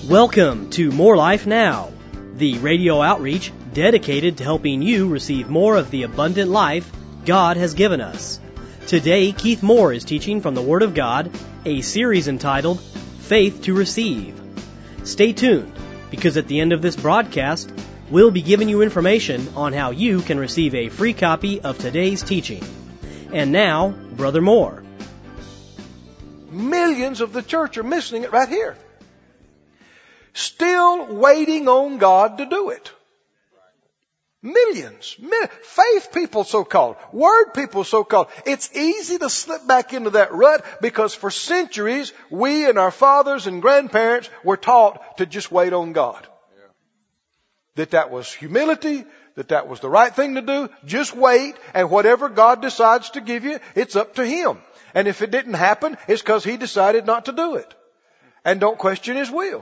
Welcome to More Life Now, the radio outreach dedicated to helping you receive more of the abundant life God has given us. Today, Keith Moore is teaching from the Word of God, a series entitled Faith to Receive. Stay tuned, because at the end of this broadcast, we'll be giving you information on how you can receive a free copy of today's teaching. And now, Brother Moore. Millions of the church are missing it right here. Still waiting on God to do it. Millions. Faith people so-called. Word people so-called. It's easy to slip back into that rut because for centuries, we and our fathers and grandparents were taught to just wait on God. That was humility, that was the right thing to do. Just wait, and whatever God decides to give you, it's up to Him. And if it didn't happen, it's because He decided not to do it. And don't question His will.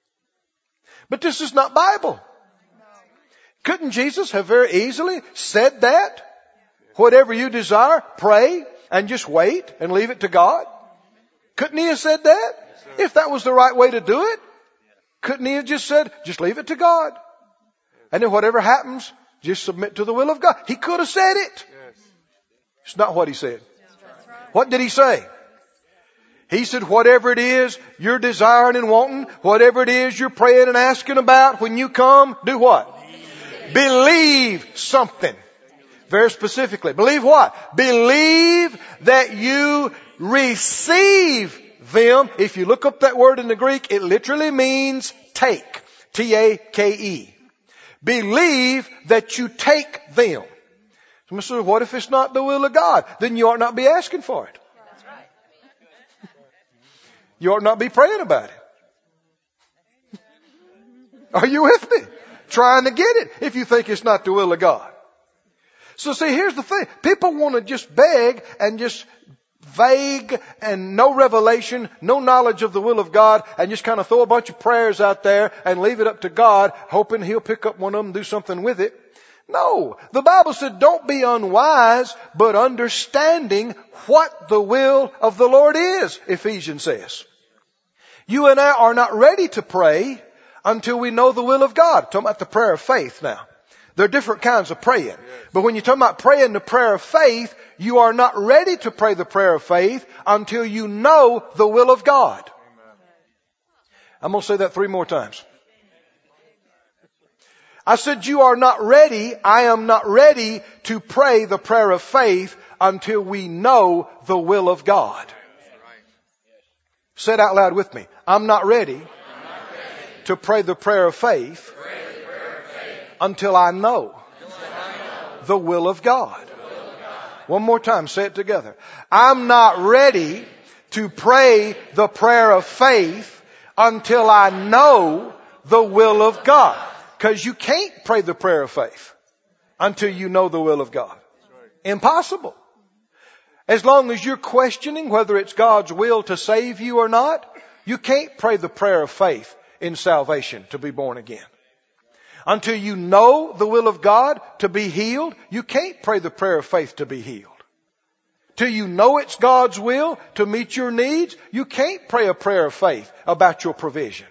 But this is not Bible. Couldn't Jesus have very easily said that? Whatever you desire, pray and just wait and leave it to God? Couldn't He have said that? If that was the right way to do it, couldn't He have just said, just leave it to God? And then whatever happens, just submit to the will of God. He could have said it. It's not what He said. What did He say? He said, whatever it is you're desiring and wanting, whatever it is you're praying and asking about, when you come, do what? Believe something. Very specifically. Believe what? Believe that you receive them. If you look up that word in the Greek, it literally means take. T-A-K-E. Believe that you take them. So what if it's not the will of God? Then you ought not be asking for it. That's right. You ought not be praying about it. Are you with me? Trying to get it if you think it's not the will of God. So see, here's the thing. People want to just beg and just vague and no revelation, no knowledge of the will of God, and just kind of throw a bunch of prayers out there and leave it up to God, hoping He'll pick up one of them and do something with it. No. The Bible said don't be unwise, but understanding what the will of the Lord is, Ephesians says. You and I are not ready to pray until we know the will of God. I'm talking about the prayer of faith now. There are different kinds of praying. But when you're talking about praying the prayer of faith, you are not ready to pray the prayer of faith until you know the will of God. I'm going to say that 3 more times. I said you are not ready, I am not ready to pray the prayer of faith until we know the will of God. Say it out loud with me. I'm not ready to pray the prayer of faith until I know the will of God. One more time, say it together. I'm not ready to pray the prayer of faith until I know the will of God. Because you can't pray the prayer of faith until you know the will of God. Impossible. As long as you're questioning whether it's God's will to save you or not, you can't pray the prayer of faith in salvation to be born again. Until you know the will of God to be healed, you can't pray the prayer of faith to be healed. Till you know it's God's will to meet your needs, you can't pray a prayer of faith about your provision.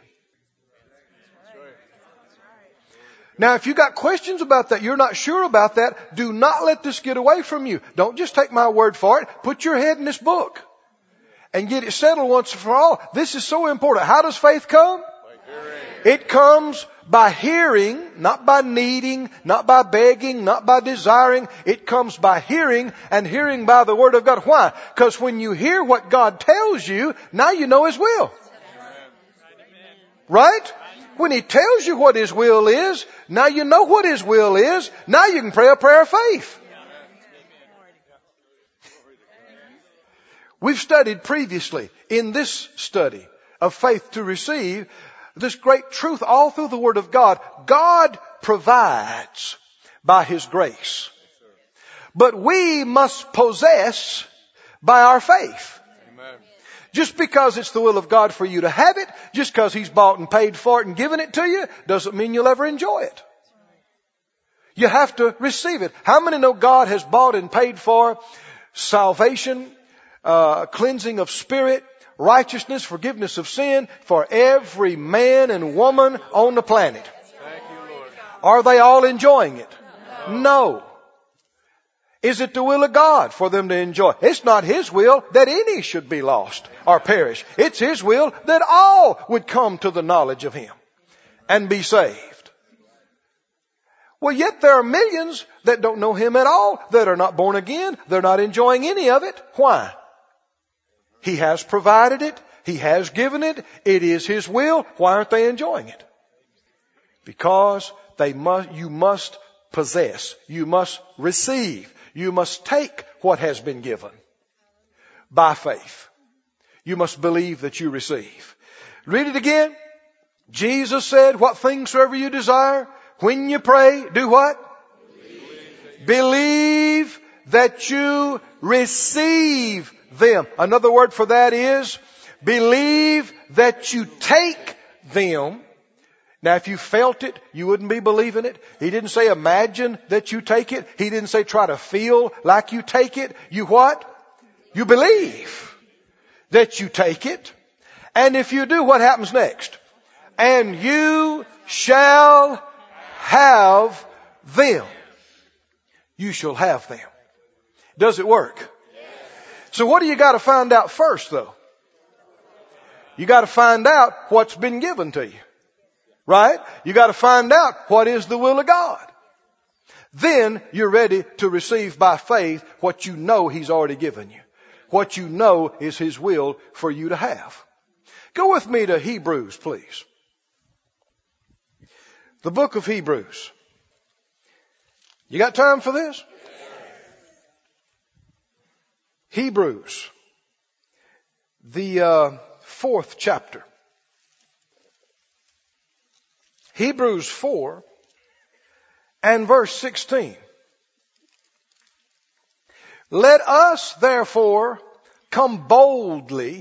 Now, if you got questions about that, you're not sure about that, do not let this get away from you. Don't just take my word for it. Put your head in this book and get it settled once and for all. This is so important. How does faith come? It comes by hearing, not by needing, not by begging, not by desiring. It comes by hearing, and hearing by the Word of God. Why? Because when you hear what God tells you, now you know His will. Right? When He tells you what His will is, now you know what His will is. Now you can pray a prayer of faith. We've studied previously in this study of faith to receive this great truth all through the Word of God. God provides by His grace. But we must possess by our faith. Just because it's the will of God for you to have it, just because He's bought and paid for it and given it to you, doesn't mean you'll ever enjoy it. You have to receive it. How many know God has bought and paid for salvation, cleansing of spirit, righteousness, forgiveness of sin for every man and woman on the planet. Thank you, Lord. Are they all enjoying it? No. Is it the will of God for them to enjoy? It's not His will that any should be lost or perish. It's His will that all would come to the knowledge of Him and be saved. Well, yet there are millions that don't know Him at all, that are not born again. They're not enjoying any of it. Why? He has provided it. He has given it. It is His will. Why aren't they enjoying it? Because you must possess. You must receive. You must take what has been given by faith. You must believe that you receive. Read it again. Jesus said, what things soever you desire, when you pray, do what? Believe that you receive them. Another word for that is believe that you take them. Now, if you felt it, you wouldn't be believing it. He didn't say imagine that you take it. He didn't say try to feel like you take it. You what? You believe that you take it. And if you do, what happens next? And you shall have them. You shall have them. Does it work? So what do you got to find out first, though? You got to find out what's been given to you. Right? You got to find out what is the will of God. Then you're ready to receive by faith what you know He's already given you. What you know is His will for you to have. Go with me to Hebrews, please. The book of Hebrews. You got time for this? Hebrews. The 4th chapter. Hebrews 4 and verse 16. Let us therefore come boldly.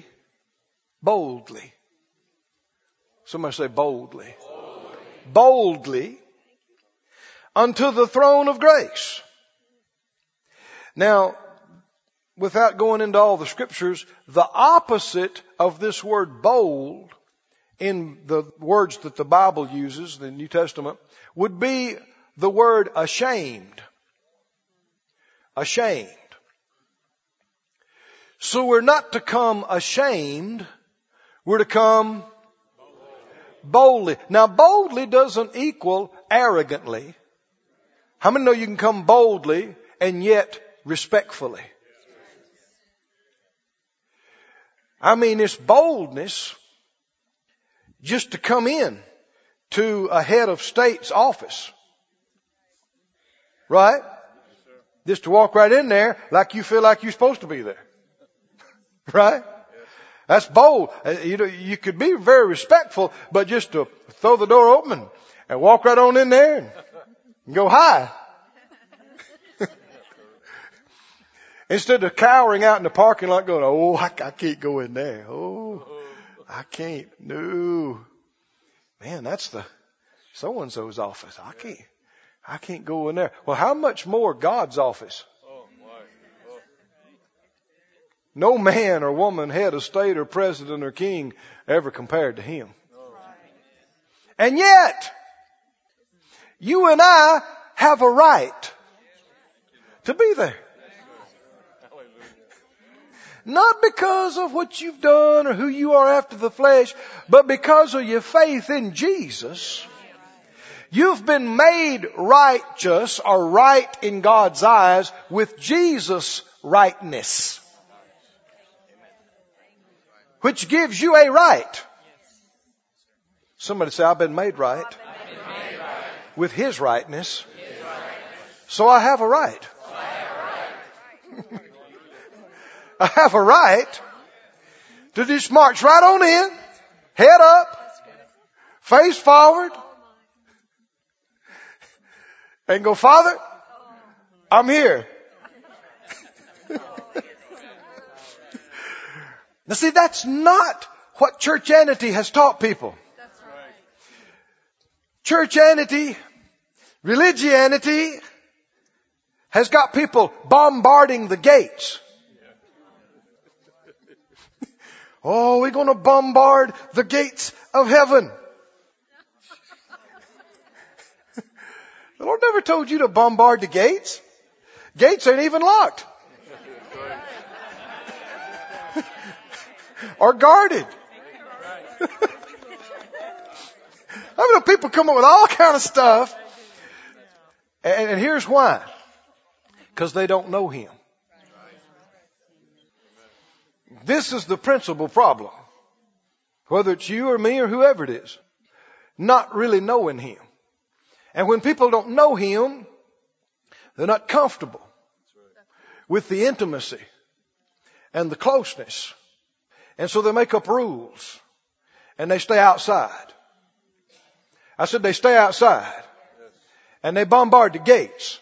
Somebody say boldly. Boldly unto the throne of grace. Now, without going into all the scriptures, the opposite of this word bold in the words that the Bible uses, the New Testament, would be the word ashamed. Ashamed. So we're not to come ashamed. We're to come boldly. Now, boldly doesn't equal arrogantly. How many know you can come boldly and yet respectfully? I mean, it's boldness just to come in to a head of state's office. Right? Just to walk right in there like you feel like you're supposed to be there. Right? That's bold. You could be very respectful, but just to throw the door open and walk right on in there and go hi. Instead of cowering out in the parking lot going, oh, I can't go in there. Oh, I can't. No. Man, that's the so-and-so's office. I can't go in there. Well, how much more God's office? No man or woman, head of state or president or king ever compared to Him. And yet, you and I have a right to be there. Not because of what you've done or who you are after the flesh, but because of your faith in Jesus. You've been made righteous or right in God's eyes with Jesus' rightness, which gives you a right. Somebody say, I've been made right with His rightness, so I have a right. I have a right to just march right on in, head up, face forward, and go, Father, I'm here. Now see, that's not what churchianity has taught people. Churchianity, religianity has got people bombarding the gates. Oh, we're going to bombard the gates of heaven. The Lord never told you to bombard the gates. Gates ain't even locked. Or guarded. I mean, people come up with all kind of stuff. And here's why. Because they don't know Him. This is the principal problem. Whether it's you or me or whoever it is. Not really knowing Him. And when people don't know Him, they're not comfortable with the intimacy and the closeness. And so they make up rules. And they stay outside. I said they stay outside. And they bombard the gates.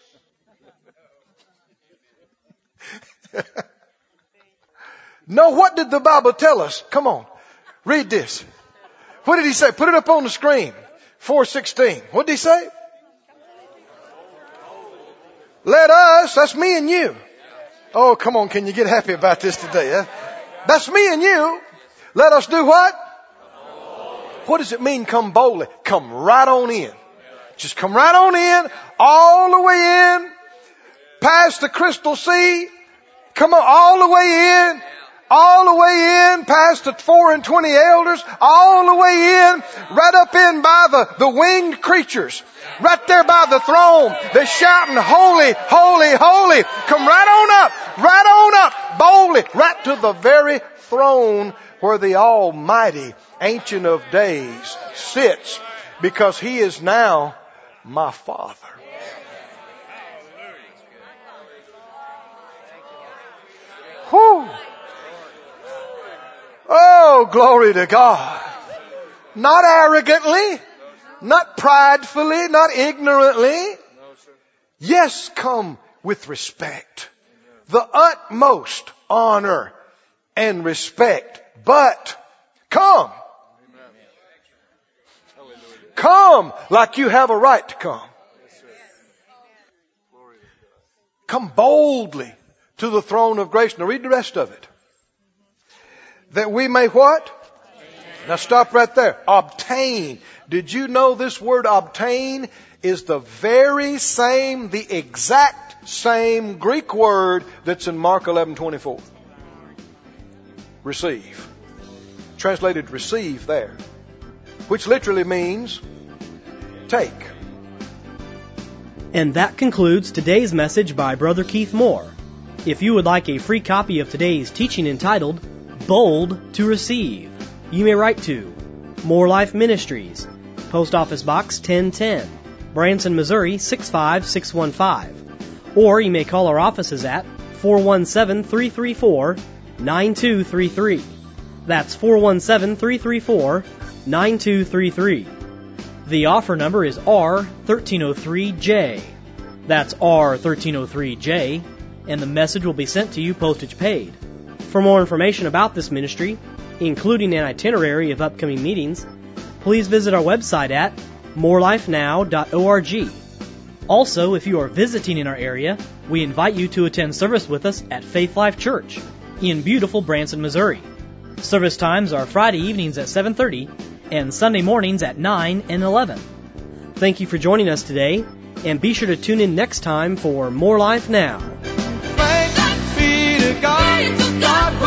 No, what did the Bible tell us? Come on. Read this. What did He say? Put it up on the screen. 4:16. What did He say? Let us, that's me and you. Oh, come on, can you get happy about this today? Huh? That's me and you. Let us do what? What does it mean, come boldly? Come right on in. Just come right on in, all the way in, past the crystal sea. Come on, all the way in. All the way in, past the 4 and 20 elders, all the way in, right up in by the winged creatures, right there by the throne. They're shouting, holy, holy, holy. Come right on up, boldly, right to the very throne where the Almighty Ancient of Days sits, because He is now my Father. Whew. Oh, glory to God. Not arrogantly, not pridefully, not ignorantly. Yes, come with respect. The utmost honor and respect. But come. Come like you have a right to come. Come boldly to the throne of grace. Now read the rest of it. That we may what? Now stop right there. Obtain. Did you know this word obtain is the very same, the exact same Greek word that's in Mark 11:24? Receive. Translated receive there. Which literally means take. And that concludes today's message by Brother Keith Moore. If you would like a free copy of today's teaching entitled Bold to Receive, you may write to More Life Ministries, Post Office Box 1010, Branson, Missouri 65615. Or you may call our offices at 417-334-9233. That's 417-334-9233. The offer number is R1303J. That's R1303J, and the message will be sent to you postage paid. For more information about this ministry, including an itinerary of upcoming meetings, please visit our website at morelifenow.org. Also, if you are visiting in our area, we invite you to attend service with us at Faith Life Church in beautiful Branson, Missouri. Service times are Friday evenings at 7:30 and Sunday mornings at 9 and 11. Thank you for joining us today, and be sure to tune in next time for More Life Now. Thanks be to God.